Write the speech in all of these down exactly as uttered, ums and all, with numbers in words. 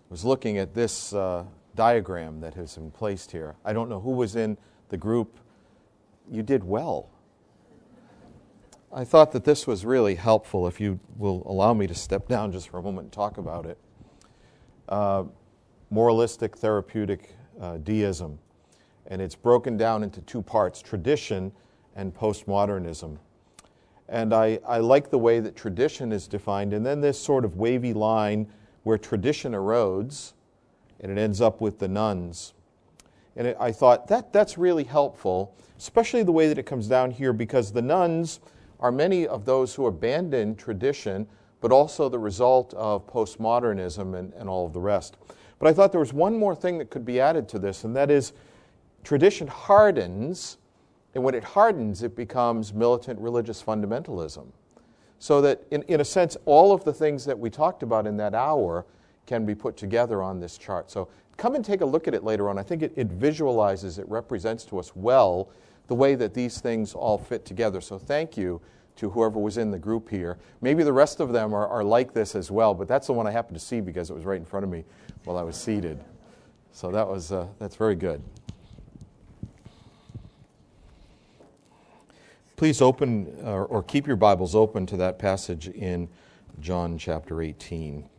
was looking at this uh, diagram that has been placed here. I don't know who was in the group. You did well. I thought that this was really helpful, if you will allow me to step down just for a moment and talk about it. Uh, moralistic therapeutic uh, deism. And it's broken down into two parts, tradition and postmodernism. And I, I like the way that tradition is defined, and then this sort of wavy line where tradition erodes, and it ends up with the nuns. And it, I thought that that's really helpful, especially the way that it comes down here, because the nuns are many of those who abandon tradition, but also the result of postmodernism and, and all of the rest. But I thought there was one more thing that could be added to this, and that is tradition hardens, and when it hardens, it becomes militant religious fundamentalism. So that, in, in a sense, all of the things that we talked about in that hour can be put together on this chart. So come and take a look at it later on. I think it, it visualizes, it represents to us well the way that these things all fit together. So thank you to whoever was in the group here. Maybe the rest of them are, are like this as well, but that's the one I happened to see because it was right in front of me while I was seated. So that was uh, that's very good. Please open or, or keep your Bibles open to that passage in John chapter eighteen.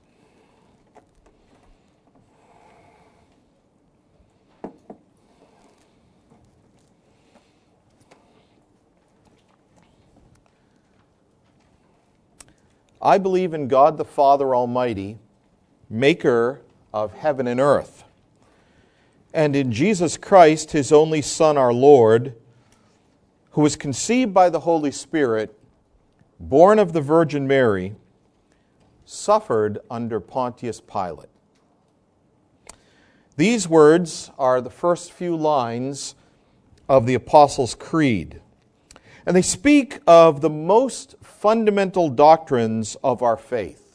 I believe in God the Father Almighty, maker of heaven and earth, and in Jesus Christ, His only Son, our Lord, who was conceived by the Holy Spirit, born of the Virgin Mary, suffered under Pontius Pilate. These words are the first few lines of the Apostles' Creed. And they speak of the most fundamental doctrines of our faith.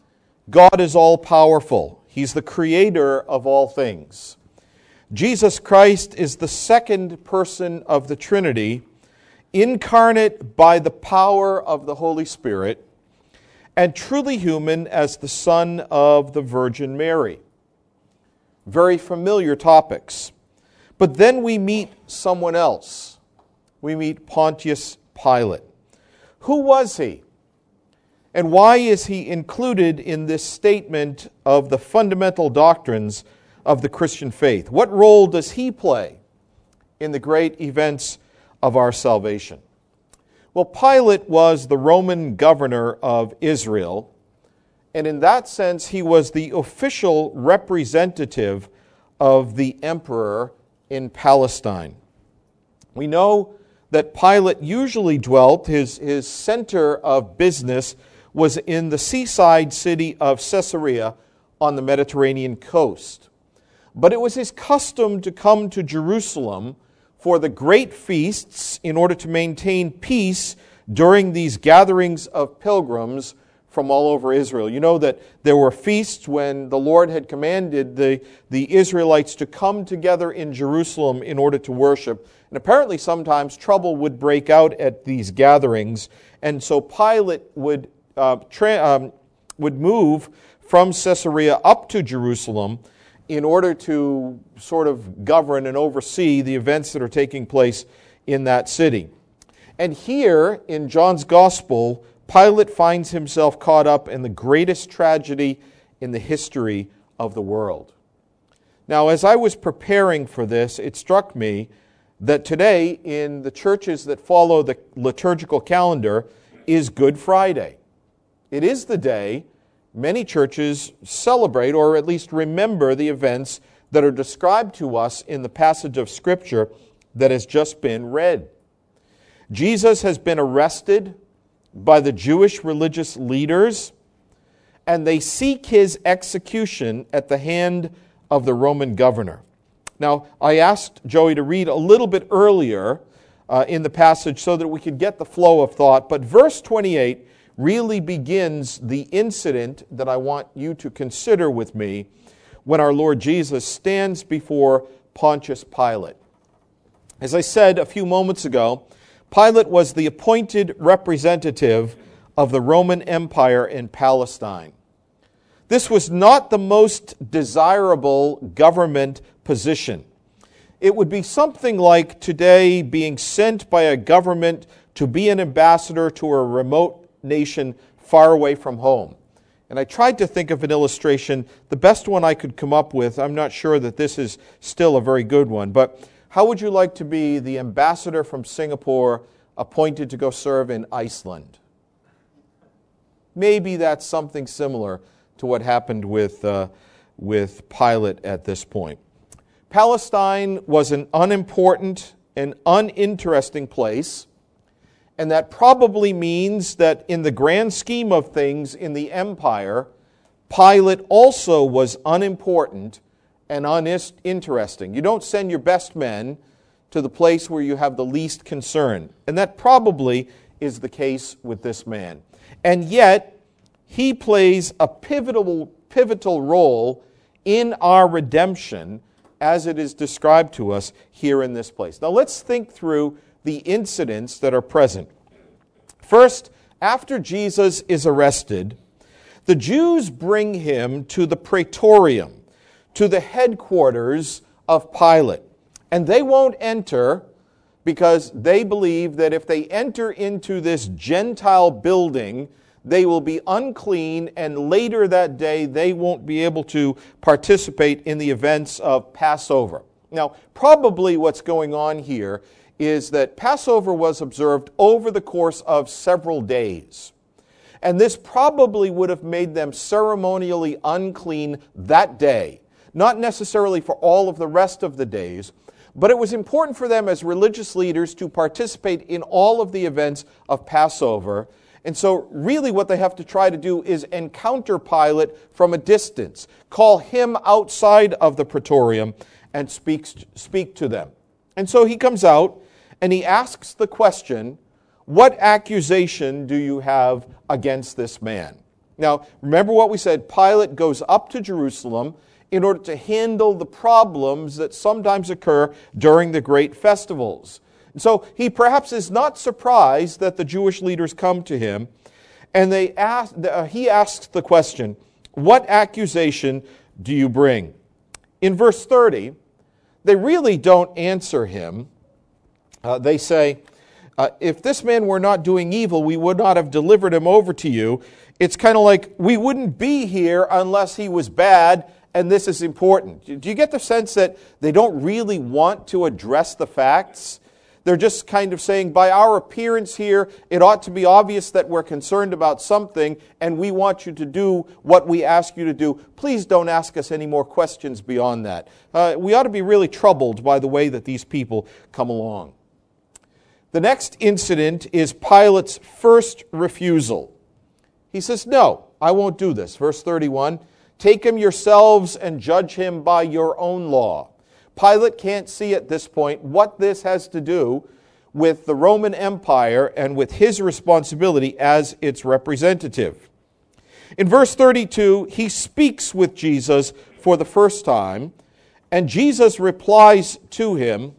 God is all-powerful. He's the creator of all things. Jesus Christ is the second person of the Trinity, incarnate by the power of the Holy Spirit, and truly human as the Son of the Virgin Mary. Very familiar topics. But then we meet someone else. We meet Pontius Pilate. Who was he? And why is he included in this statement of the fundamental doctrines of the Christian faith? What role does he play in the great events of our salvation? Well, Pilate was the Roman governor of Israel, and in that sense, he was the official representative of the emperor in Palestine. We know that Pilate usually dwelt, his, his center of business was in the seaside city of Caesarea on the Mediterranean coast. But it was his custom to come to Jerusalem for the great feasts in order to maintain peace during these gatherings of pilgrims from all over Israel. You know that there were feasts when the Lord had commanded the, the Israelites to come together in Jerusalem in order to worship. And apparently sometimes trouble would break out at these gatherings. And so Pilate would, uh, tra- um, would move from Caesarea up to Jerusalem in order to sort of govern and oversee the events that are taking place in that city. And here in John's Gospel, Pilate finds himself caught up in the greatest tragedy in the history of the world. Now, as I was preparing for this, it struck me that today in the churches that follow the liturgical calendar is Good Friday. It is the day many churches celebrate or at least remember the events that are described to us in the passage of Scripture that has just been read. Jesus has been arrested by the Jewish religious leaders, and they seek his execution at the hand of the Roman governor. Now, I asked Joey to read a little bit earlier uh, in the passage so that we could get the flow of thought, but verse twenty-eight really begins the incident that I want you to consider with me when our Lord Jesus stands before Pontius Pilate. As I said a few moments ago, Pilate was the appointed representative of the Roman Empire in Palestine. This was not the most desirable government position. It would be something like today being sent by a government to be an ambassador to a remote nation far away from home. And I tried to think of an illustration, the best one I could come up with. I'm not sure that this is still a very good one, but how would you like to be the ambassador from Singapore appointed to go serve in Iceland? Maybe that's something similar to what happened with, uh, with Pilate at this point. Palestine was an unimportant and uninteresting place, and that probably means that in the grand scheme of things in the empire, Pilate also was unimportant and uninteresting. You don't send your best men to the place where you have the least concern. And that probably is the case with this man. And yet, he plays a pivotal, pivotal role in our redemption as it is described to us here in this place. Now let's think through the incidents that are present. First, after Jesus is arrested, the Jews bring him to the praetorium, to the headquarters of Pilate. And they won't enter because they believe that if they enter into this Gentile building, they will be unclean, and later that day they won't be able to participate in the events of Passover. Now, probably what's going on here is that Passover was observed over the course of several days. And this probably would have made them ceremonially unclean that day, not necessarily for all of the rest of the days, but it was important for them as religious leaders to participate in all of the events of Passover. And so really what they have to try to do is encounter Pilate from a distance, call him outside of the praetorium and speaks, speak to them. And so he comes out and he asks the question, what accusation do you have against this man? Now, remember what we said, Pilate goes up to Jerusalem in order to handle the problems that sometimes occur during the great festivals. And so he perhaps is not surprised that the Jewish leaders come to him, and they ask, uh, he asks the question, what accusation do you bring? In verse thirty, they really don't answer him. Uh, they say, uh, if this man were not doing evil, we would not have delivered him over to you. It's kind of like, we wouldn't be here unless he was bad, and this is important. Do you get the sense that they don't really want to address the facts? They're just kind of saying, by our appearance here, it ought to be obvious that we're concerned about something, and we want you to do what we ask you to do. Please don't ask us any more questions beyond that. Uh, we ought to be really troubled by the way that these people come along. The next incident is Pilate's first refusal. He says, no, I won't do this. Verse thirty-one, take him yourselves and judge him by your own law. Pilate can't see at this point what this has to do with the Roman Empire and with his responsibility as its representative. In verse thirty-two, he speaks with Jesus for the first time, and Jesus replies to him,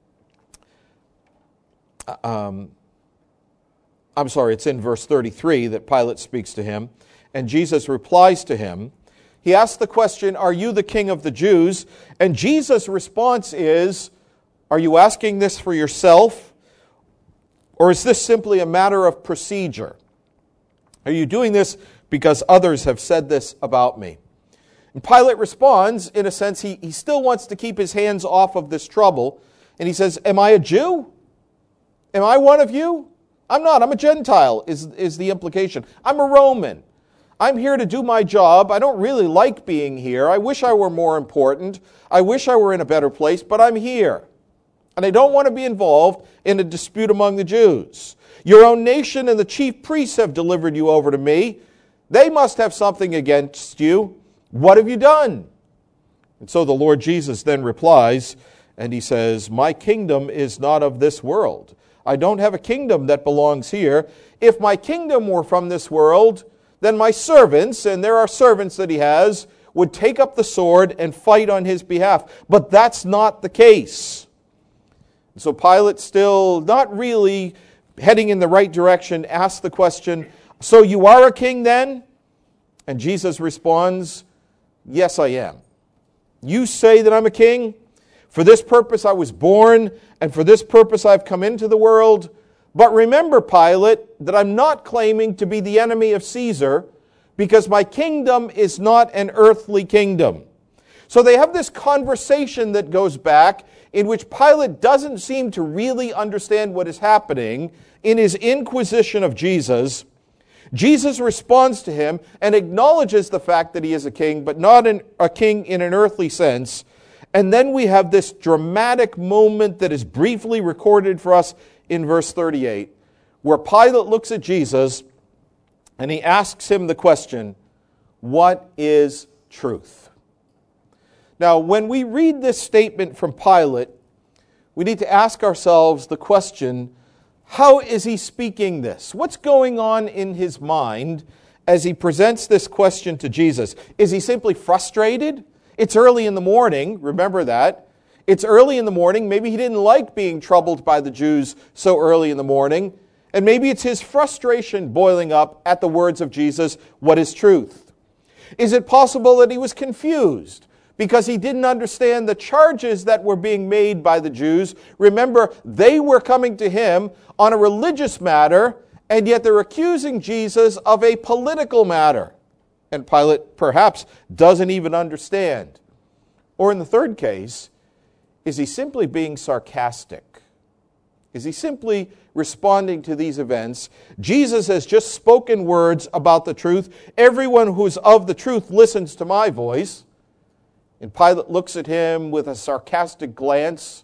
um, I'm sorry, it's in verse thirty-three that Pilate speaks to him, and Jesus replies to him. He asks the question, are you the king of the Jews? And Jesus' response is, are you asking this for yourself? Or is this simply a matter of procedure? Are you doing this because others have said this about me? And Pilate responds, in a sense, he, he still wants to keep his hands off of this trouble. And he says, am I a Jew? Am I one of you? I'm not. I'm a Gentile, is, is the implication. I'm a Roman. I'm here to do my job. I don't really like being here. I wish I were more important. I wish I were in a better place, but I'm here. And I don't want to be involved in a dispute among the Jews. Your own nation and the chief priests have delivered you over to me. They must have something against you. What have you done? And so the Lord Jesus then replies, and he says, my kingdom is not of this world. I don't have a kingdom that belongs here. If my kingdom were from this world, then my servants, and there are servants that he has, would take up the sword and fight on his behalf. But that's not the case. So Pilate, still not really heading in the right direction, asks the question, so you are a king then? And Jesus responds, yes, I am. You say that I'm a king? For this purpose I was born, and for this purpose I've come into the world. But remember, Pilate, that I'm not claiming to be the enemy of Caesar, because my kingdom is not an earthly kingdom. So they have this conversation that goes back, in which Pilate doesn't seem to really understand what is happening in his inquisition of Jesus. Jesus responds to him and acknowledges the fact that he is a king, but not an, a king in an earthly sense. And then we have this dramatic moment that is briefly recorded for us in verse thirty-eight, where Pilate looks at Jesus and he asks him the question, what is truth? Now, when we read this statement from Pilate, we need to ask ourselves the question, how is he speaking this? What's going on in his mind as he presents this question to Jesus? Is he simply frustrated? It's early in the morning, remember that. It's early in the morning. Maybe he didn't like being troubled by the Jews so early in the morning. And maybe it's his frustration boiling up at the words of Jesus, what is truth? Is it possible that he was confused because he didn't understand the charges that were being made by the Jews? Remember, they were coming to him on a religious matter, and yet they're accusing Jesus of a political matter. And Pilate perhaps doesn't even understand. Or in the third case, is he simply being sarcastic? Is he simply responding to these events? Jesus has just spoken words about the truth. Everyone who's of the truth listens to my voice. And Pilate looks at him with a sarcastic glance,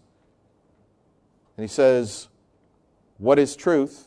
and he says, what is truth?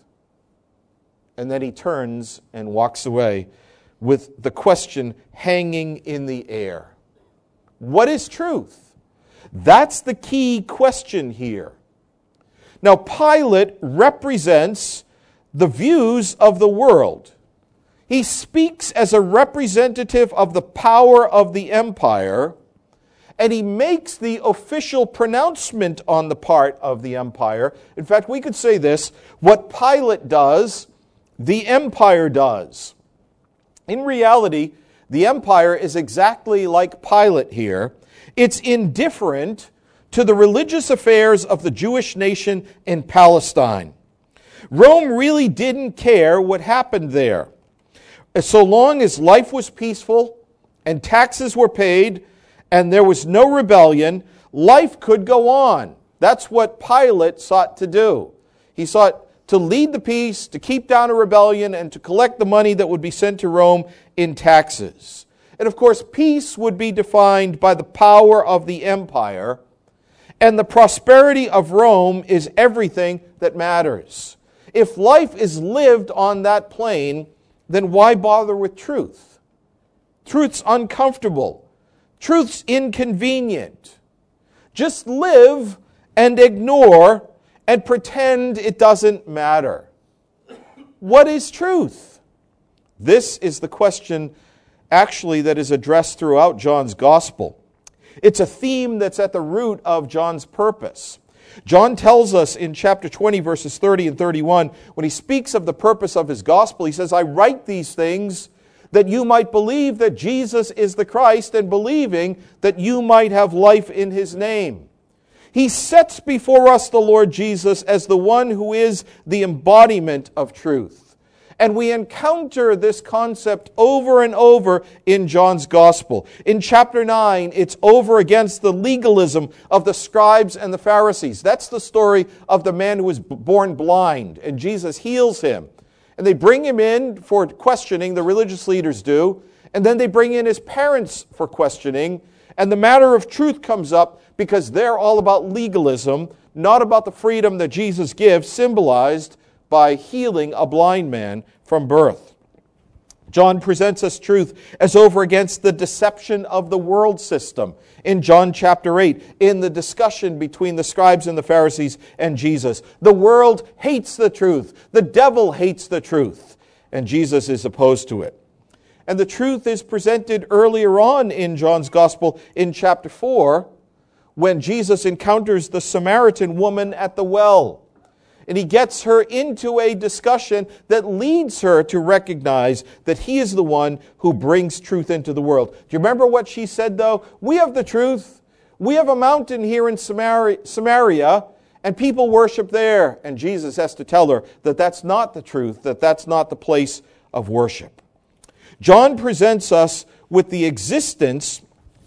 And then he turns and walks away with the question hanging in the air. What is truth? That's the key question here. Now, Pilate represents the views of the world. He speaks as a representative of the power of the empire, and he makes the official pronouncement on the part of the empire. In fact, we could say this, what Pilate does, the empire does. In reality, the empire is exactly like Pilate here. It's indifferent to the religious affairs of the Jewish nation in Palestine. Rome really didn't care what happened there. So long as life was peaceful and taxes were paid and there was no rebellion, life could go on. That's what Pilate sought to do. He sought to lead the peace, to keep down a rebellion, and to collect the money that would be sent to Rome in taxes. And of course, peace would be defined by the power of the empire, and the prosperity of Rome is everything that matters. If life is lived on that plane, then why bother with truth? Truth's uncomfortable. Truth's inconvenient. Just live and ignore and pretend it doesn't matter. What is truth? This is the question actually that is addressed throughout John's gospel. It's a theme that's at the root of John's purpose. John tells us in chapter twenty, verses thirty and thirty-one, when he speaks of the purpose of his gospel, he says, I write these things that you might believe that Jesus is the Christ, and believing that you might have life in his name. He sets before us the Lord Jesus as the one who is the embodiment of truth. And we encounter this concept over and over in John's gospel. In chapter nine, it's over against the legalism of the scribes and the Pharisees. That's the story of the man who was born blind, and Jesus heals him. And they bring him in for questioning, the religious leaders do, and then they bring in his parents for questioning, and the matter of truth comes up because they're all about legalism, not about the freedom that Jesus gives, symbolized by healing a blind man from birth. John presents us truth as over against the deception of the world system in John chapter eight, in the discussion between the scribes and the Pharisees and Jesus. The world hates the truth. The devil hates the truth. And Jesus is opposed to it. And the truth is presented earlier on in John's gospel in chapter four, when Jesus encounters the Samaritan woman at the well. And he gets her into a discussion that leads her to recognize that he is the one who brings truth into the world. Do you remember what she said, though? We have the truth. We have a mountain here in Samaria, and people worship there. And Jesus has to tell her that that's not the truth, that that's not the place of worship. John presents us with the existence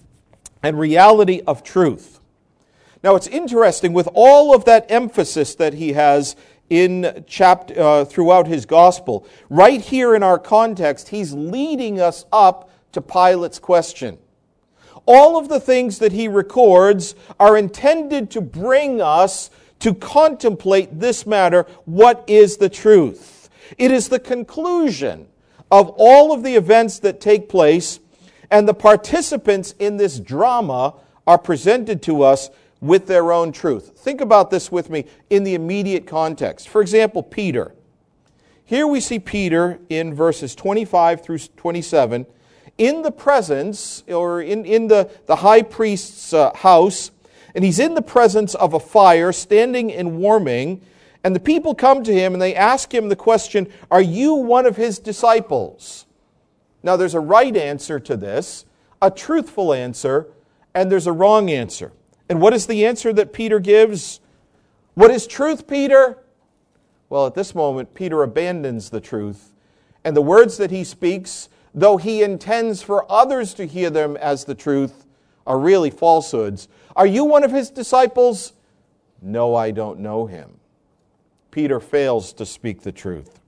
and reality of truth. Now, it's interesting, with all of that emphasis that he has in chapter, uh, throughout his gospel, right here in our context, he's leading us up to Pilate's question. All of the things that he records are intended to bring us to contemplate this matter: what is the truth? It is the conclusion of all of the events that take place, and the participants in this drama are presented to us with their own truth. Think about this with me in the immediate context. For example, Peter. Here we see Peter in verses twenty-five through twenty-seven in the presence, or in, in the, the high priest's uh, house, and he's in the presence of a fire, standing and warming, and the people come to him and they ask him the question, "Are you one of his disciples?" Now, there's a right answer to this, a truthful answer, and there's a wrong answer. And what is the answer that Peter gives? What is truth, Peter? Well, at this moment, Peter abandons the truth. And the words that he speaks, though he intends for others to hear them as the truth, are really falsehoods. Are you one of his disciples? No, I don't know him. Peter fails to speak the truth.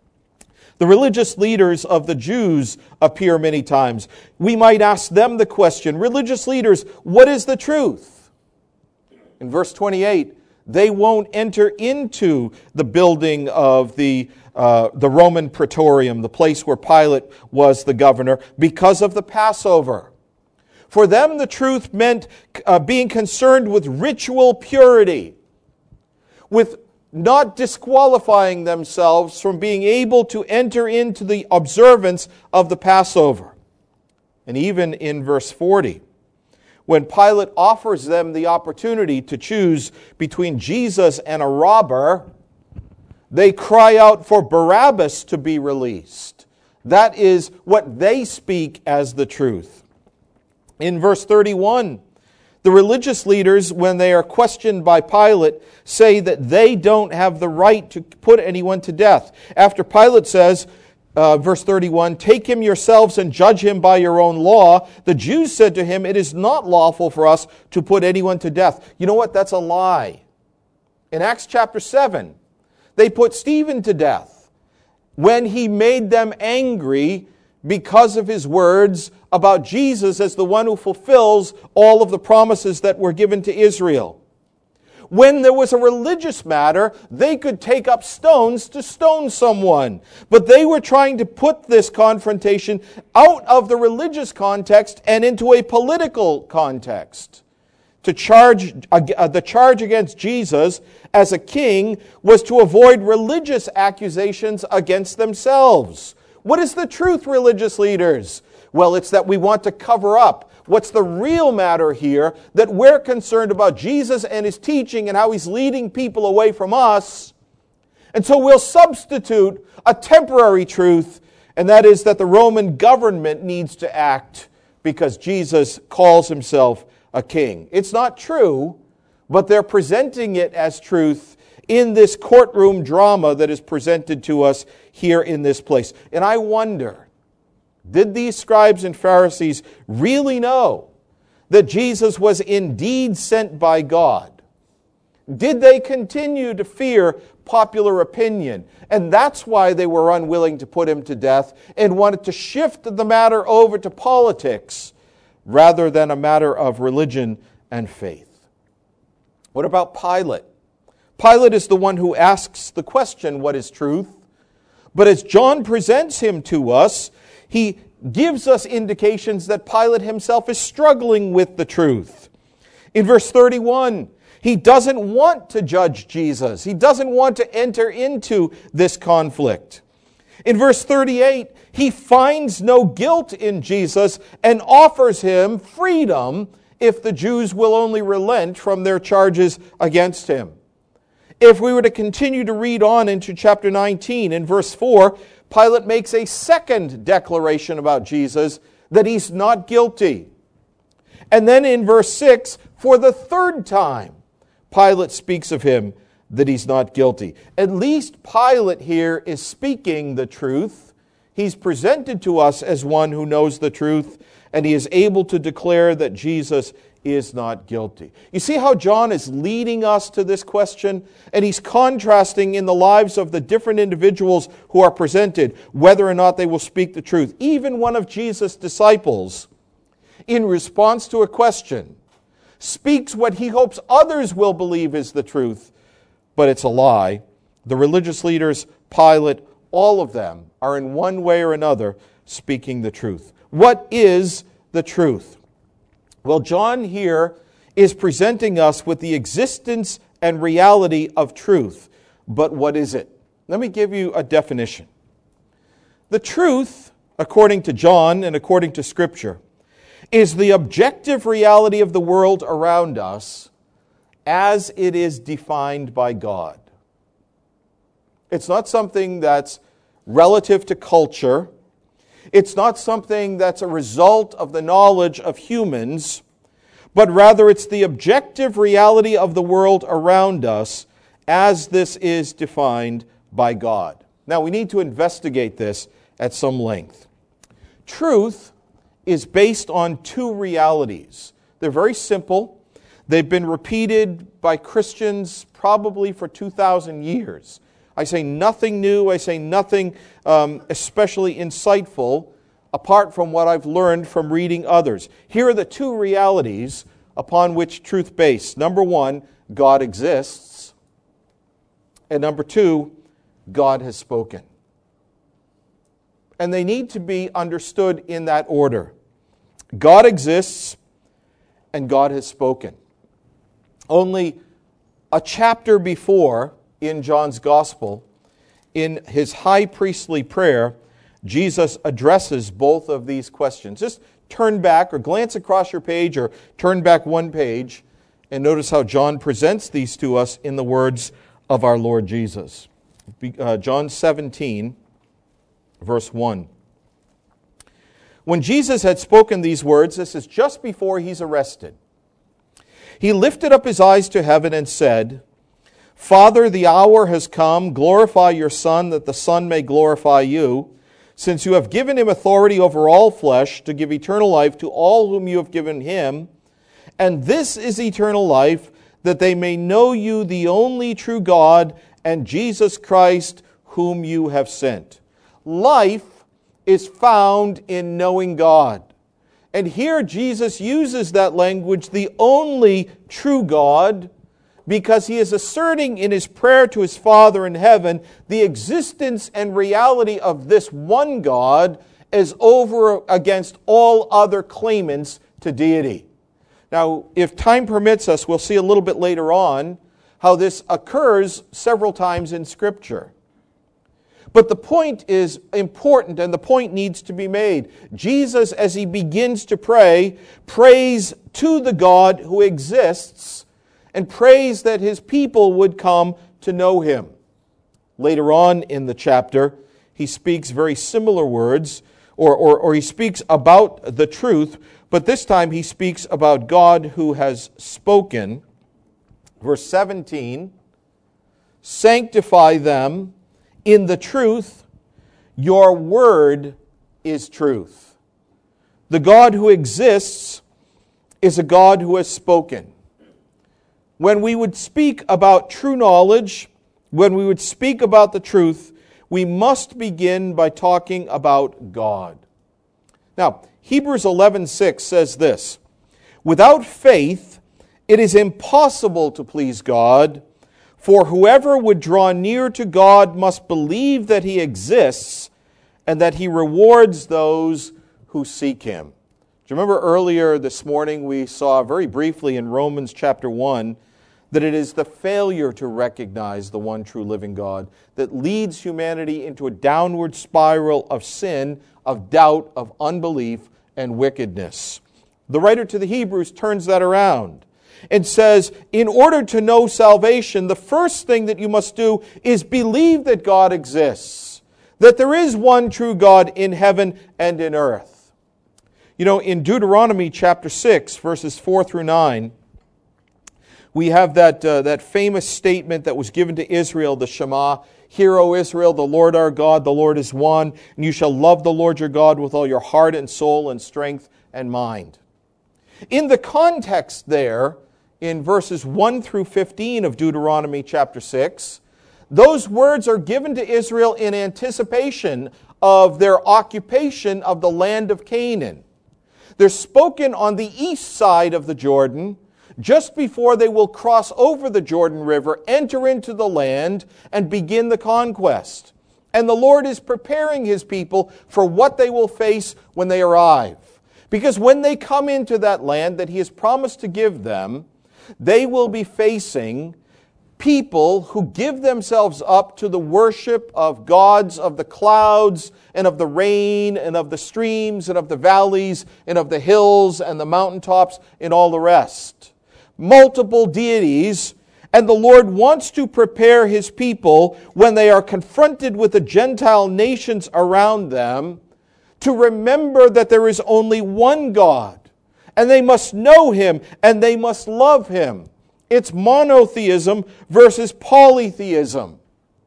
The religious leaders of the Jews appear many times. We might ask them the question, religious leaders, what is the truth? In verse twenty-eight, they won't enter into the building of the, uh, the Roman Praetorium, the place where Pilate was the governor, because of the Passover. For them, the truth meant uh, being concerned with ritual purity, with not disqualifying themselves from being able to enter into the observance of the Passover. And even in verse forty, when Pilate offers them the opportunity to choose between Jesus and a robber, they cry out for Barabbas to be released. That is what they speak as the truth. In verse thirty-one, the religious leaders, when they are questioned by Pilate, say that they don't have the right to put anyone to death. After Pilate says, Uh, verse thirty-one, "Take him yourselves and judge him by your own law," the Jews said to him, "It is not lawful for us to put anyone to death." You know what? That's a lie. In Acts chapter seven, they put Stephen to death when he made them angry because of his words about Jesus as the one who fulfills all of the promises that were given to Israel. When there was a religious matter, they could take up stones to stone someone. But they were trying to put this confrontation out of the religious context and into a political context. To charge, uh, the charge against Jesus as a king was to avoid religious accusations against themselves. What is the truth, religious leaders? Well, it's that we want to cover up what's the real matter here, that we're concerned about Jesus and his teaching and how he's leading people away from us. And so we'll substitute a temporary truth, and that is that the Roman government needs to act because Jesus calls himself a king. It's not true, but they're presenting it as truth in this courtroom drama that is presented to us here in this place. And I wonder, did these scribes and Pharisees really know that Jesus was indeed sent by God? Did they continue to fear popular opinion? And that's why they were unwilling to put him to death and wanted to shift the matter over to politics rather than a matter of religion and faith. What about Pilate? Pilate is the one who asks the question, what is truth? But as John presents him to us, he gives us indications that Pilate himself is struggling with the truth. In verse thirty-one, he doesn't want to judge Jesus. He doesn't want to enter into this conflict. In verse thirty-eight, he finds no guilt in Jesus and offers him freedom if the Jews will only relent from their charges against him. If we were to continue to read on into chapter nineteen, in verse four, Pilate makes a second declaration about Jesus, that he's not guilty. And then in verse six, for the third time, Pilate speaks of him that he's not guilty. At least Pilate here is speaking the truth. He's presented to us as one who knows the truth, and he is able to declare that Jesus is not guilty. You see how John is leading us to this question? And he's contrasting in the lives of the different individuals who are presented, whether or not they will speak the truth. Even one of Jesus' disciples, in response to a question, speaks what he hopes others will believe is the truth, but it's a lie. The religious leaders, Pilate, all of them are in one way or another speaking the truth. What is the truth? Well, John here is presenting us with the existence and reality of truth. But what is it? Let me give you a definition. The truth, according to John and according to Scripture, is the objective reality of the world around us as it is defined by God. It's not something that's relative to culture. It's not something that's a result of the knowledge of humans, but rather it's the objective reality of the world around us as this is defined by God. Now, we need to investigate this at some length. Truth is based on two realities. They're very simple. They've been repeated by Christians probably for two thousand years. I say nothing new, I say nothing um, especially insightful, apart from what I've learned from reading others. Here are the two realities upon which truth based. Number one, God exists. And number two, God has spoken. And they need to be understood in that order. God exists and God has spoken. Only a chapter before, in John's Gospel, in his high priestly prayer, Jesus addresses both of these questions. Just turn back or glance across your page or turn back one page and notice how John presents these to us in the words of our Lord Jesus. Uh, John seventeen, verse one. When Jesus had spoken these words, this is just before he's arrested, he lifted up his eyes to heaven and said, Father, the hour has come. Glorify your Son, that the Son may glorify you, since you have given him authority over all flesh to give eternal life to all whom you have given him. And this is eternal life, that they may know you, the only true God, and Jesus Christ, whom you have sent. Life is found in knowing God. And here Jesus uses that language, the only true God, because he is asserting in his prayer to his Father in heaven the existence and reality of this one God as over against all other claimants to deity. Now, if time permits us, we'll see a little bit later on how this occurs several times in Scripture. But the point is important and the point needs to be made. Jesus, as he begins to pray, prays to the God who exists and prays that his people would come to know him. Later on in the chapter, he speaks very similar words, or, or, or he speaks about the truth, but this time he speaks about God who has spoken. Verse seventeen, sanctify them in the truth, your word is truth. The God who exists is a God who has spoken. When we would speak about true knowledge, when we would speak about the truth, we must begin by talking about God. Now, Hebrews eleven six says this, without faith, it is impossible to please God, for whoever would draw near to God must believe that he exists and that he rewards those who seek him. Do you remember earlier this morning we saw very briefly in Romans chapter one that it is the failure to recognize the one true living God that leads humanity into a downward spiral of sin, of doubt, of unbelief, and wickedness. The writer to the Hebrews turns that around. and says, in order to know salvation, the first thing that you must do is believe that God exists, that there is one true God in heaven and in earth. You know, in Deuteronomy chapter six, verses four through nine, we have that, uh, that famous statement that was given to Israel, the Shema. Hear, O Israel, the Lord our God, the Lord is one, and you shall love the Lord your God with all your heart and soul and strength and mind. In the context there, in verses one through fifteen of Deuteronomy chapter six, those words are given to Israel in anticipation of their occupation of the land of Canaan. They're spoken on the east side of the Jordan, just before they will cross over the Jordan River, enter into the land, and begin the conquest. And the Lord is preparing His people for what they will face when they arrive. Because when they come into that land that He has promised to give them, they will be facing people who give themselves up to the worship of gods of the clouds and of the rain and of the streams and of the valleys and of the hills and the mountaintops and all the rest. Multiple deities, and the Lord wants to prepare His people when they are confronted with the Gentile nations around them to remember that there is only one God, and they must know Him and they must love Him. It's monotheism versus polytheism.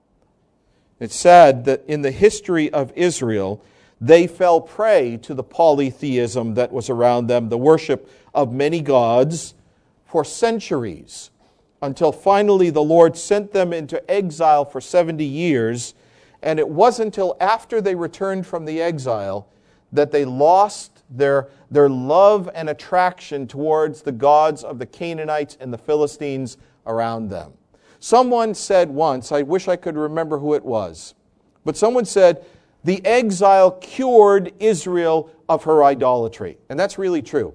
It's sad that in the history of Israel, they fell prey to the polytheism that was around them, the worship of many gods, for centuries, until finally the Lord sent them into exile for seventy years, and it wasn't until after they returned from the exile that they lost their, their love and attraction towards the gods of the Canaanites and the Philistines around them. Someone said once, I wish I could remember who it was, but someone said, the exile cured Israel of her idolatry. And that's really true.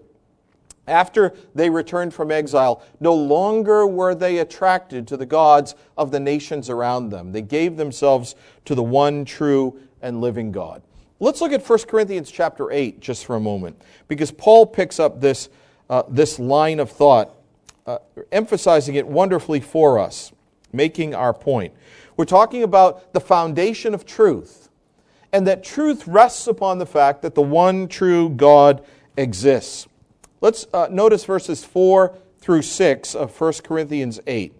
After they returned from exile, no longer were they attracted to the gods of the nations around them. They gave themselves to the one true and living God. Let's look at First Corinthians chapter eight just for a moment, because Paul picks up this, uh, this line of thought, uh, emphasizing it wonderfully for us, making our point. We're talking about the foundation of truth, and that truth rests upon the fact that the one true God exists. Let's uh, notice verses four through six of First Corinthians eight.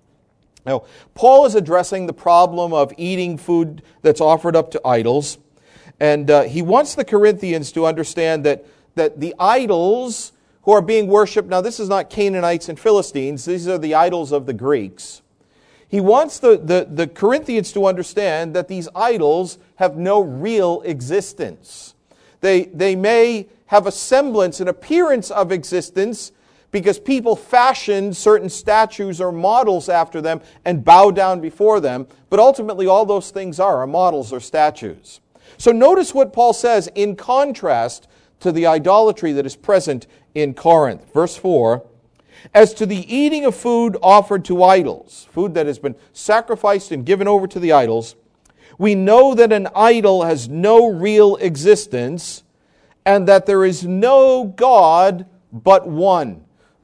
Now, Paul is addressing the problem of eating food that's offered up to idols, and uh, he wants the Corinthians to understand that, that the idols who are being worshipped, now this is not Canaanites and Philistines, these are the idols of the Greeks. He wants the, the, the Corinthians to understand that these idols have no real existence. They, they may have a semblance, an appearance of existence, because people fashion certain statues or models after them and bow down before them, but ultimately all those things are, are models or statues. So notice what Paul says in contrast to the idolatry that is present in Corinth. Verse four, as to the eating of food offered to idols, food that has been sacrificed and given over to the idols, we know that an idol has no real existence, and that there is no God but one.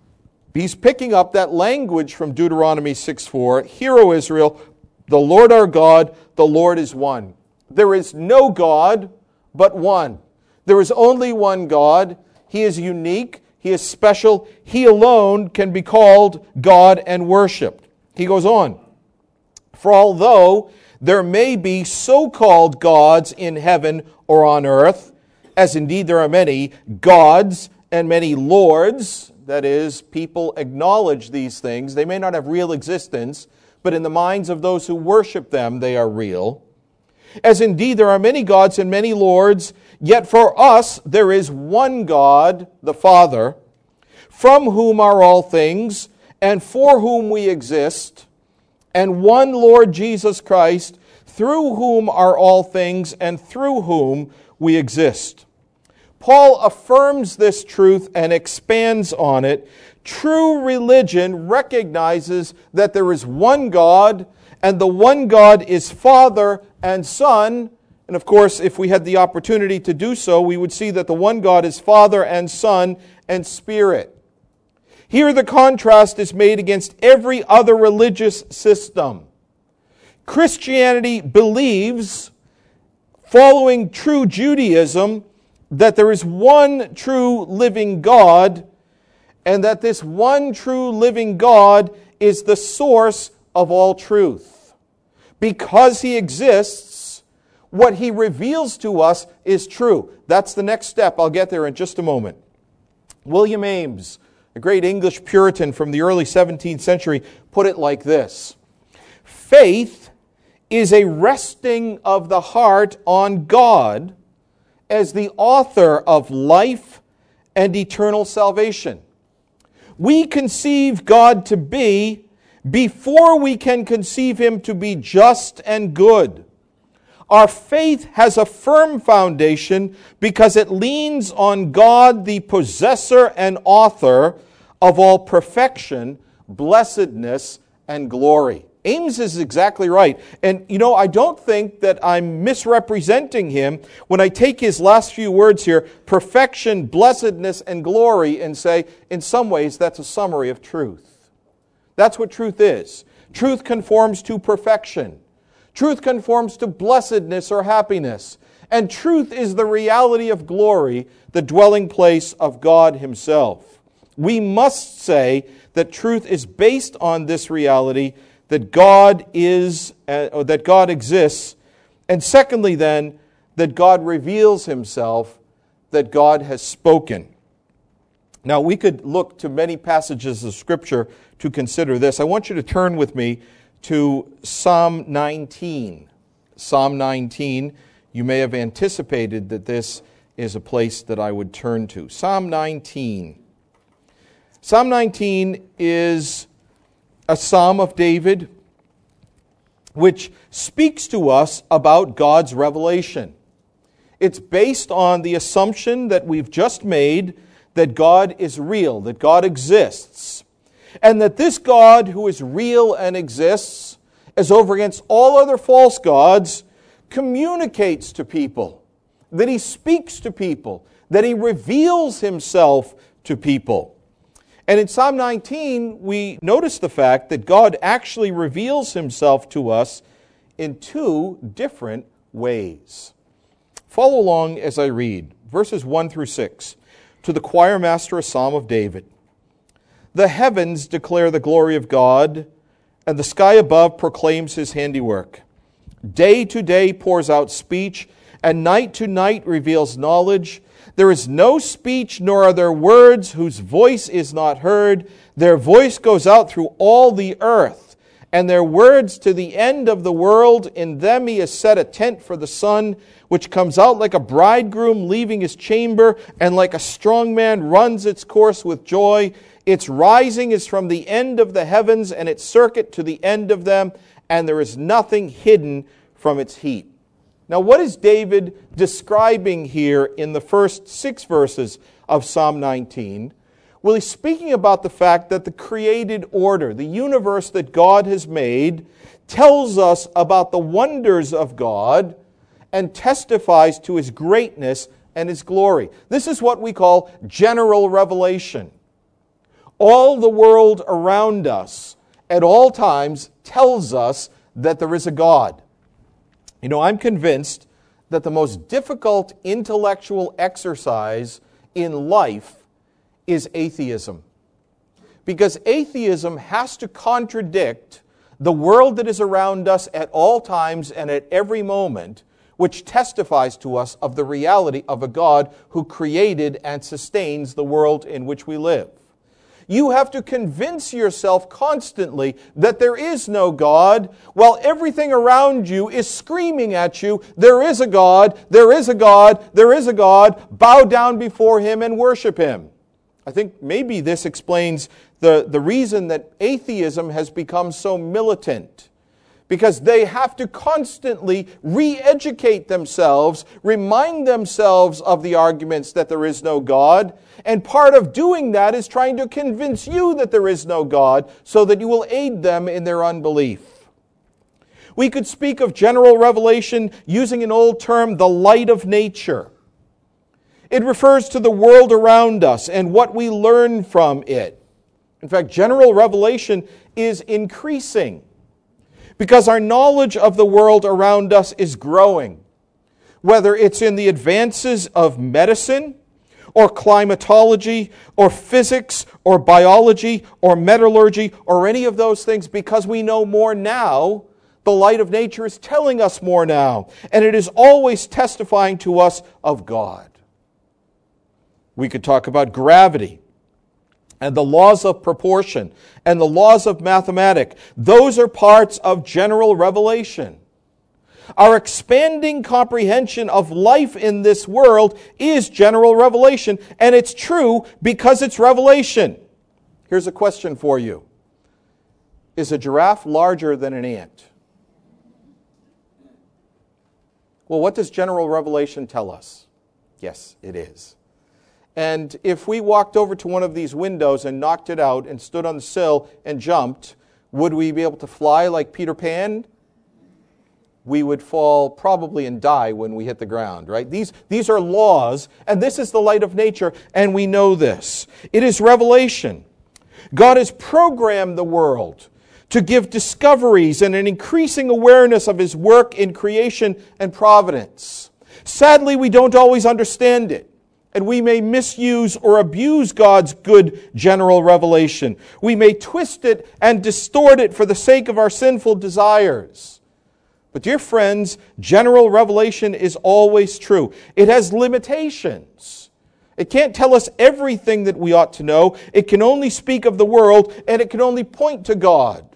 He's picking up that language from Deuteronomy six four. Hear, O Israel, the Lord our God, the Lord is one. There is no God but one. There is only one God. He is unique. He is special. He alone can be called God and worshipped. He goes on. For although there may be so-called gods in heaven or on earth, as indeed there are many gods and many lords, that is, people acknowledge these things. They may not have real existence, but in the minds of those who worship them, they are real. As indeed there are many gods and many lords, yet for us there is one God, the Father, from whom are all things, and for whom we exist, and one Lord Jesus Christ, through whom are all things, and through whom we exist. Paul affirms this truth and expands on it. True religion recognizes that there is one God, and the one God is Father and Son. And of course, if we had the opportunity to do so, we would see that the one God is Father and Son and Spirit. Here the contrast is made against every other religious system. Christianity believes, following true Judaism, that there is one true living God, and that this one true living God is the source of all truth. Because He exists, what He reveals to us is true. That's the next step. I'll get there in just a moment. William Ames, a great English Puritan from the early seventeenth century, put it like this: faith is a resting of the heart on God as the author of life and eternal salvation. We conceive God to be before we can conceive Him to be just and good. Our faith has a firm foundation because it leans on God, the possessor and author of all perfection, blessedness, and glory. Ames is exactly right. And, you know, I don't think that I'm misrepresenting him when I take his last few words here, perfection, blessedness, and glory, and say, in some ways, that's a summary of truth. That's what truth is. Truth conforms to perfection. Truth conforms to blessedness or happiness. And truth is the reality of glory, the dwelling place of God Himself. We must say that truth is based on this reality, that God is, uh, or that God exists, and secondly then, that God reveals Himself, that God has spoken. Now we could look to many passages of Scripture to consider this. I want you to turn with me to Psalm nineteen. Psalm nineteen, you may have anticipated that this is a place that I would turn to. Psalm nineteen. Psalm nineteen is a psalm of David which speaks to us about God's revelation. It's based on the assumption that we've just made that God is real, that God exists, and that this God who is real and exists, as over against all other false gods, communicates to people, that He speaks to people, that He reveals Himself to people. And in Psalm nineteen, we notice the fact that God actually reveals Himself to us in two different ways. Follow along as I read verses one through six. To the choir master, a psalm of David. The heavens declare the glory of God, and the sky above proclaims His handiwork. Day to day pours out speech, and night to night reveals knowledge. There is no speech, nor are there words whose voice is not heard. Their voice goes out through all the earth, and their words to the end of the world. In them He has set a tent for the sun, which comes out like a bridegroom leaving his chamber, and like a strong man runs its course with joy. Its rising is from the end of the heavens, and its circuit to the end of them, and there is nothing hidden from its heat. Now, what is David describing here in the first six verses of Psalm nineteen? Well, he's speaking about the fact that the created order, the universe that God has made, tells us about the wonders of God and testifies to His greatness and His glory. This is what we call general revelation. All the world around us at all times tells us that there is a God. You know, I'm convinced that the most difficult intellectual exercise in life is atheism. Because atheism has to contradict the world that is around us at all times and at every moment, which testifies to us of the reality of a God who created and sustains the world in which we live. You have to convince yourself constantly that there is no God, while everything around you is screaming at you, there is a God, there is a God, there is a God, bow down before Him and worship Him. I think maybe this explains the, the reason that atheism has become so militant. Because they have to constantly re-educate themselves, remind themselves of the arguments that there is no God. And part of doing that is trying to convince you that there is no God so that you will aid them in their unbelief. We could speak of general revelation using an old term, the light of nature. It refers to the world around us and what we learn from it. In fact, general revelation is increasing because our knowledge of the world around us is growing. Whether it's in the advances of medicine, or climatology, or physics, or biology, or metallurgy, or any of those things, because we know more now, the light of nature is telling us more now, and it is always testifying to us of God. We could talk about gravity, and the laws of proportion, and the laws of mathematics. Those are parts of general revelation. Our expanding comprehension of life in this world is general revelation, and it's true because it's revelation. Here's a question for you. Is a giraffe larger than an ant? Well, what does general revelation tell us? Yes, it is. And if we walked over to one of these windows and knocked it out and stood on the sill and jumped, would we be able to fly like Peter Pan? We would fall probably and die when we hit the ground, right? These, these are laws, and this is the light of nature, and we know this. It is revelation. God has programmed the world to give discoveries and an increasing awareness of His work in creation and providence. Sadly, we don't always understand it, and we may misuse or abuse God's good general revelation. We may twist it and distort it for the sake of our sinful desires. But dear friends, general revelation is always true. It has limitations. It can't tell us everything that we ought to know. It can only speak of the world, and it can only point to God.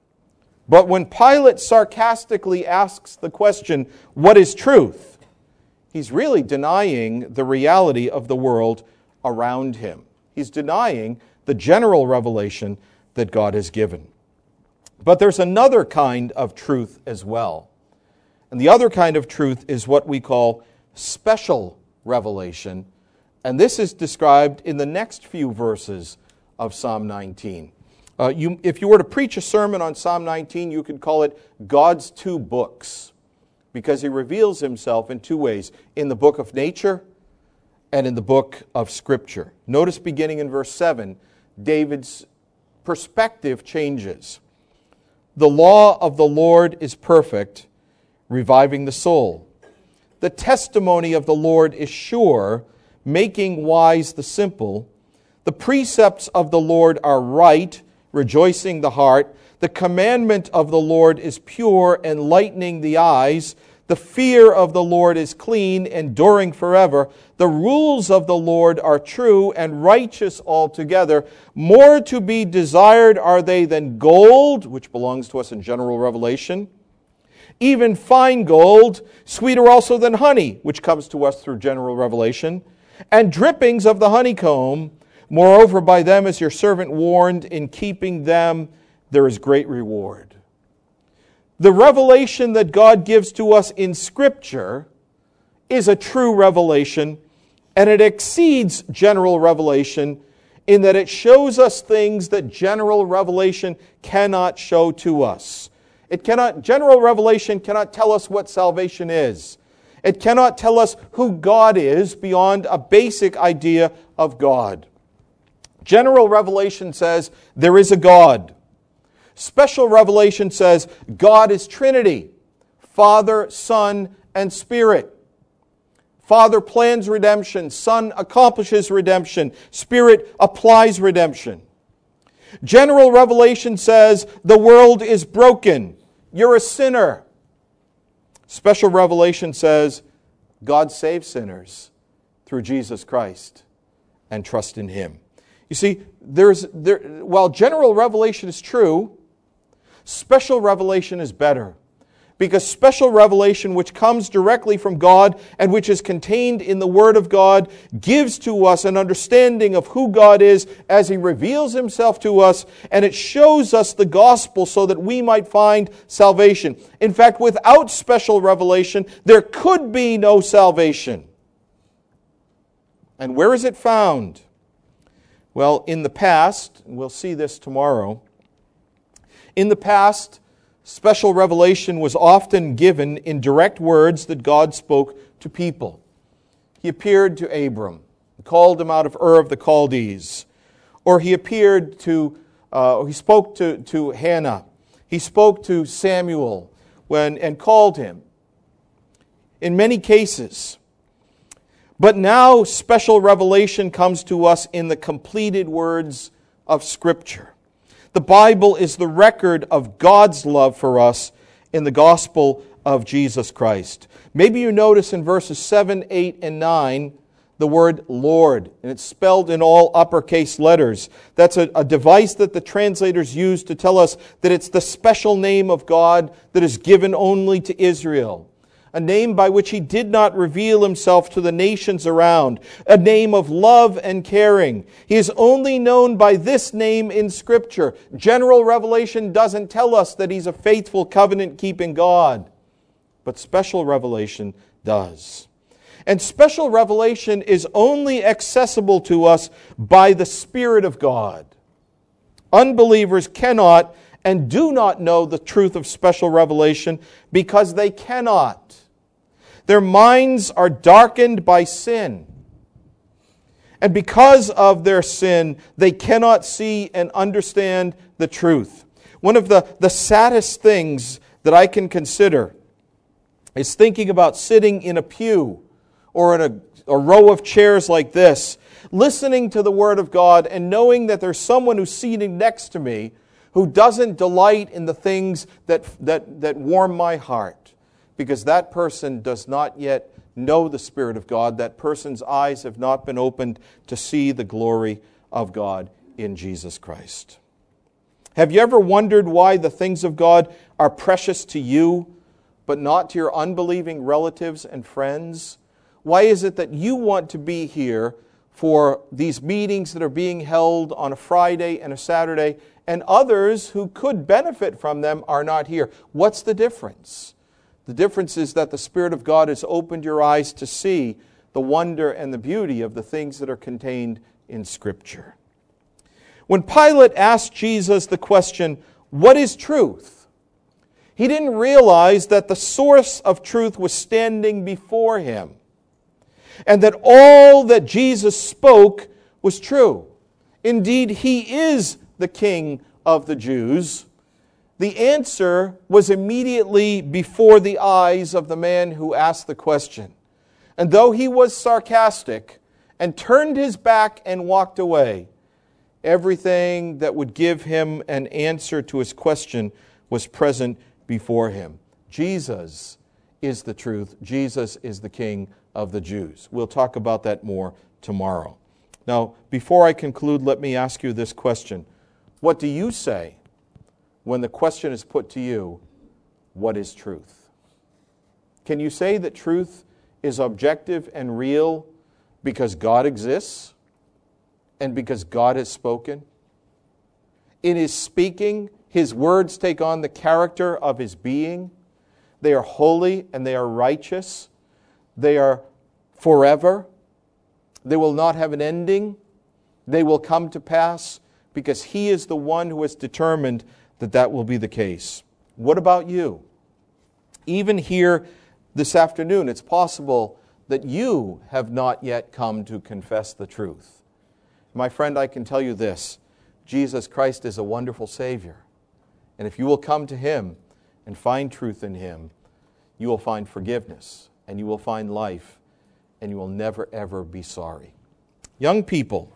But when Pilate sarcastically asks the question, what is truth? He's really denying the reality of the world around him. He's denying the general revelation that God has given. But there's another kind of truth as well. And the other kind of truth is what we call special revelation. And this is described in the next few verses of Psalm nineteen. Uh, you, if you were to preach a sermon on Psalm nineteen, you could call it God's two books, because He reveals Himself in two ways, in the book of nature and in the book of Scripture. Notice beginning in verse seven, David's perspective changes. The law of the Lord is perfect, reviving the soul. The testimony of the Lord is sure, making wise the simple. The precepts of the Lord are right, rejoicing the heart. The commandment of the Lord is pure, enlightening the eyes. The fear of the Lord is clean, enduring forever. The rules of the Lord are true and righteous altogether. More to be desired are they than gold, which belongs to us in general revelation. Even fine gold, sweeter also than honey, which comes to us through general revelation. And drippings of the honeycomb. Moreover, by them is your servant warned. In keeping them, there is great reward. The revelation that God gives to us in Scripture is a true revelation, and it exceeds general revelation in that it shows us things that general revelation cannot show to us. It cannot, general revelation cannot tell us what salvation is. It cannot tell us who God is beyond a basic idea of God. General revelation says there is a God. Special revelation says God is Trinity, Father, Son, and Spirit. Father plans redemption, Son accomplishes redemption, Spirit applies redemption. General revelation says the world is broken, you're a sinner. Special revelation says God saves sinners through Jesus Christ and trust in Him. You see, there's there, while general revelation is true, special revelation is better. Because special revelation, which comes directly from God and which is contained in the Word of God, gives to us an understanding of who God is as He reveals Himself to us, and it shows us the gospel so that we might find salvation. In fact, without special revelation, there could be no salvation. And where is it found? Well, in the past, and we'll see this tomorrow, in the past, special revelation was often given in direct words that God spoke to people. He appeared to Abram, called him out of Ur of the Chaldees. or he appeared to, uh, he spoke to, to Hannah. He spoke to Samuel when and called him. In many cases. But now special revelation comes to us in the completed words of Scripture. The Bible is the record of God's love for us in the gospel of Jesus Christ. Maybe you notice in verses seven, eight, and nine the word Lord, and it's spelled in all uppercase letters. That's a, a device that the translators use to tell us that it's the special name of God that is given only to Israel. A name by which He did not reveal Himself to the nations around. A name of love and caring. He is only known by this name in Scripture. General revelation doesn't tell us that He's a faithful, covenant-keeping God. But special revelation does. And special revelation is only accessible to us by the Spirit of God. Unbelievers cannot and do not know the truth of special revelation because they cannot. Their minds are darkened by sin. And because of their sin, they cannot see and understand the truth. One of the, the saddest things that I can consider is thinking about sitting in a pew or in a, a row of chairs like this, listening to the Word of God and knowing that there's someone who's seated next to me who doesn't delight in the things that, that, that warm my heart, because that person does not yet know the Spirit of God. That person's eyes have not been opened to see the glory of God in Jesus Christ. Have you ever wondered why the things of God are precious to you, but not to your unbelieving relatives and friends? Why is it that you want to be here for these meetings that are being held on a Friday and a Saturday, and others who could benefit from them are not here? What's the difference? The difference is that the Spirit of God has opened your eyes to see the wonder and the beauty of the things that are contained in Scripture. When Pilate asked Jesus the question, "What is truth?" he didn't realize that the source of truth was standing before him, and that all that Jesus spoke was true. Indeed, He is the King of the Jews. The answer was immediately before the eyes of the man who asked the question. And though he was sarcastic and turned his back and walked away, everything that would give him an answer to his question was present before him. Jesus is the truth. Jesus is the King of the Jews. We'll talk about that more tomorrow. Now, before I conclude, let me ask you this question. What do you say when the question is put to you, what is truth? Can you say that truth is objective and real because God exists and because God has spoken? In His speaking, His words take on the character of His being. They are holy and they are righteous. They are forever. They will not have an ending. They will come to pass because He is the one who has determined that that will be the case. What about you? Even here this afternoon, it's possible that you have not yet come to confess the truth. My friend, I can tell you this. Jesus Christ is a wonderful Savior. And if you will come to Him and find truth in Him, you will find forgiveness and you will find life and you will never, ever be sorry. Young people,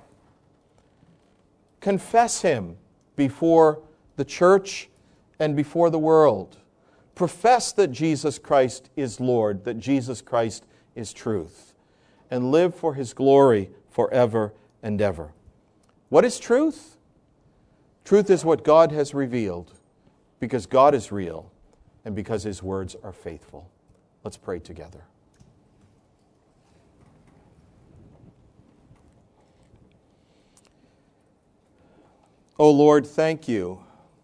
confess Him before the church and before the world. Profess that Jesus Christ is Lord, that Jesus Christ is truth, and live for His glory forever and ever. What is truth? Truth is what God has revealed, because God is real and because His words are faithful. Let's pray together. Oh Lord, thank You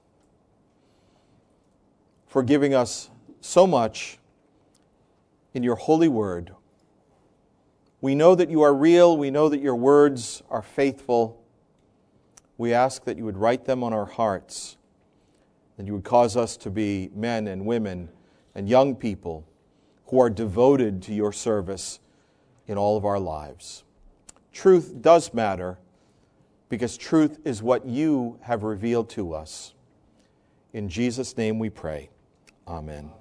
for giving us so much in Your holy word. We know that You are real. We know that Your words are faithful. We ask that You would write them on our hearts, that You would cause us to be men and women and young people who are devoted to Your service in all of our lives. Truth does matter, because truth is what you have revealed to us. In Jesus' name we pray. Amen.